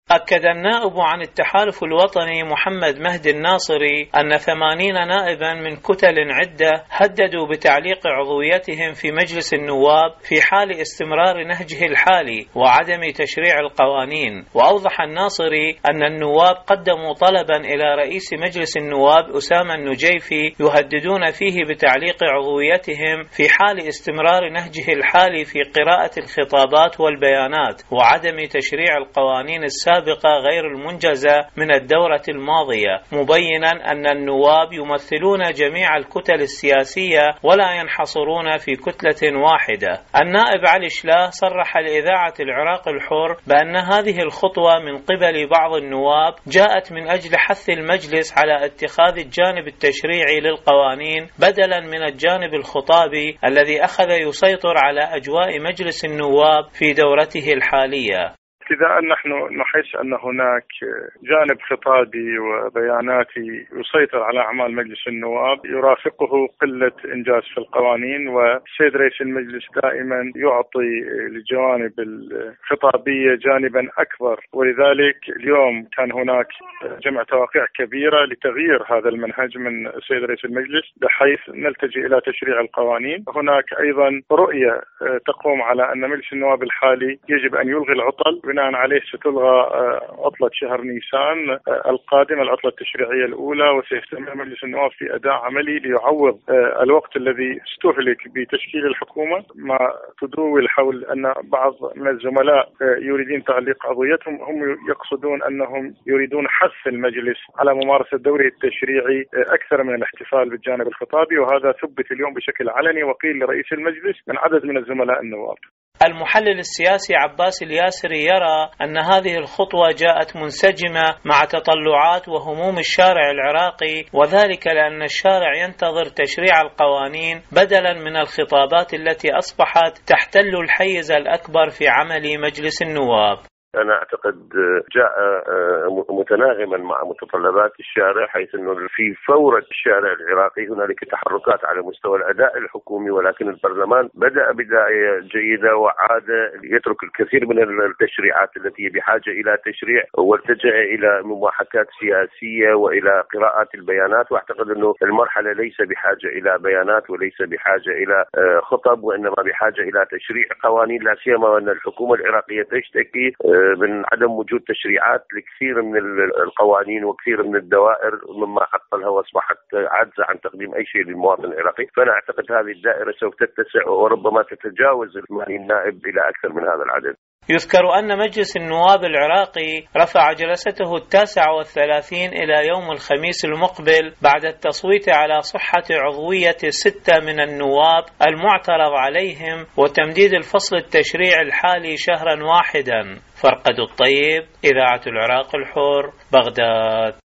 أكد النائب عن التحالف الوطني محمد مهدي الناصري أن 80 نائبا من كتل عدة هددوا بتعليق عضويتهم في مجلس النواب في حال استمرار نهجه الحالي وعدم تشريع القوانين. وأوضح الناصري أن النواب قدموا طلبا إلى رئيس مجلس النواب أسامة النجيفي يهددون فيه بتعليق عضويتهم في حال استمرار نهجه الحالي في قراءة الخطابات والبيانات وعدم تشريع القوانين السابقة غير المنجزة من الدورة الماضية، مبينا أن النواب يمثلون جميع الكتل السياسية ولا ينحصرون في كتلة واحدة. النائب علي شلاه صرح لإذاعة العراق الحر بأن هذه الخطوة من قبل بعض النواب جاءت من أجل حث المجلس على اتخاذ الجانب التشريعي للقوانين بدلا من الجانب الخطابي الذي أخذ يسيطر على أجواء مجلس النواب في دورته الحالية. ابتداء نحن نحس أن هناك جانب خطابي وبياناتي يسيطر على أعمال مجلس النواب يرافقه قلة إنجاز في القوانين، والسيد رئيس المجلس دائما يعطي للجوانب الخطابية جانبا أكبر، ولذلك اليوم كان هناك جمع توقيع كبيرة لتغيير هذا المنهج من السيد رئيس المجلس بحيث نلتجئ إلى تشريع القوانين. هناك أيضا رؤية تقوم على أن مجلس النواب الحالي يجب أن يلغي العطل، بناء عليه ستلغى عطلة شهر نيسان القادم العطلة التشريعية الأولى، وسيستمر مجلس النواب في أداء عملي ليعوض الوقت الذي استهلك بتشكيل الحكومة. ما تدور حول أن بعض من الزملاء يريدون تعليق عضويتهم، هم يقصدون أنهم يريدون حث المجلس على ممارسة دوره التشريعي أكثر من الاحتفال بالجانب الخطابي، وهذا ثبت اليوم بشكل علني وقيل لرئيس المجلس من عدد من الزملاء النواب. المحلل السياسي عباس الياسري يرى أن هذه الخطوة جاءت منسجمة مع تطلعات وهموم الشارع العراقي، وذلك لأن الشارع ينتظر تشريع القوانين بدلا من الخطابات التي أصبحت تحتل الحيز الأكبر في عمل مجلس النواب. أنا أعتقد جاء متناغما مع متطلبات الشارع، حيث أنه في فورة الشارع العراقي هنالك تحركات على مستوى الأداء الحكومي، ولكن البرلمان بدأ بداية جيدة وعاد يترك الكثير من التشريعات التي بحاجة إلى تشريع والتجأ إلى مماحكات سياسية وإلى قراءة البيانات. وأعتقد أنه المرحلة ليس بحاجة إلى بيانات وليس بحاجة إلى خطب، وإنما بحاجة إلى تشريع قوانين، لا سيما وأن الحكومة العراقية تشتكي من عدم وجود تشريعات لكثير من القوانين وكثير من الدوائر، مما عطلها واصبحت عاجزة عن تقديم اي شيء للمواطن العراقي. فانا اعتقد هذه الدائرة سوف تتسع وربما تتجاوز النائب الى اكثر من هذا العدد. يذكر أن مجلس النواب العراقي رفع جلسته 39 إلى يوم الخميس المقبل بعد التصويت على صحة عضوية 6 من النواب المعترض عليهم وتمديد الفصل التشريعي الحالي شهرا واحدا. فرقد الطيب، إذاعة العراق الحر، بغداد.